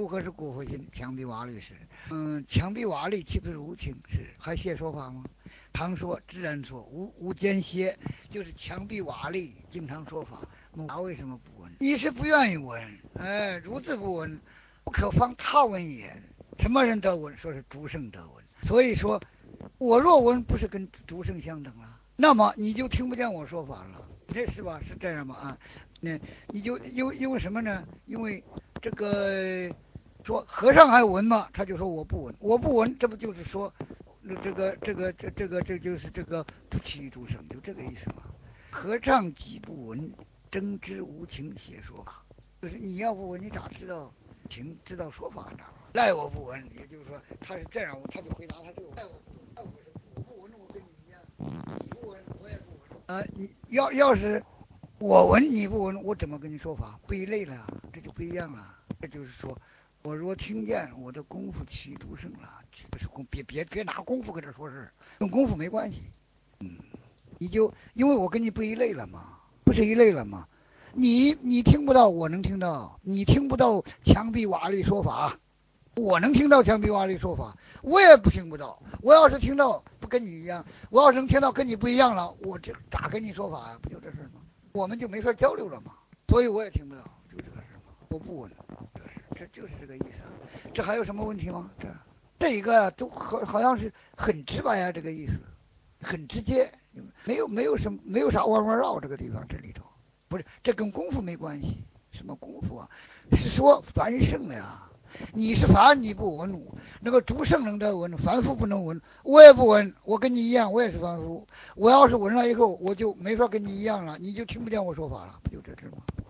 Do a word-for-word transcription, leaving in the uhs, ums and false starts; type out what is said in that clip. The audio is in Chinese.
孰何是故复心？墙壁瓦砾时。嗯，墙壁瓦砾岂不是无情是？还屑说法吗？常说自然说，无无间歇，就是墙壁瓦砾经常说法。他为什么不闻？你是不愿意闻，哎，如自不闻，不可方他闻也。什么人得闻？说是诸圣得闻。所以说，我若闻，不是跟诸圣相等了，那么你就听不见我说法了，这是吧？是这样吗？啊，那你就因为因为什么呢？因为这个说和尚还闻吗？他就说我不闻，我不闻，这不就是说，这个这个这这个这就是这个不起于诸圣，就这个意思嘛。和尚既不闻，真知无情邪说法。就是你要不闻，你咋知道情？知道说法呢？赖我不闻，也就是说他是这样，他就回答他这个赖我不闻，赖我是我不闻，我跟你一样，你不闻我也不闻。呃，你要要是我闻你不闻，我怎么跟你说法？不一类了，这就不一样了。这就是说，我若听见我的功夫起诸圣了，这不是功，别别别拿功夫跟这说事，跟功夫没关系。嗯，你就因为我跟你不一类了嘛，不是一类了吗？你你听不到，我能听到；你听不到墙壁瓦砾说法，我能听到墙壁瓦砾说法，我也不听不到。我要是听到不跟你一样，我要是能听到跟你不一样了，我这咋跟你说法呀？不就这事吗？我们就没法交流了嘛。所以我也听不到，就这个事嘛。我不闻，这就是这个意思。这还有什么问题吗？这这一个都好好像是很直白啊，这个意思很直接，没有没有什么没有啥弯弯绕这个地方这里头。不是，这跟功夫没关系。什么功夫啊？是说凡圣呀。你是凡，你不闻，那个诸圣能得闻，凡夫不能闻。我也不闻，我跟你一样，我也是凡夫。我要是闻了以后，我就没法跟你一样了，你就听不见我说法了，不就这事吗？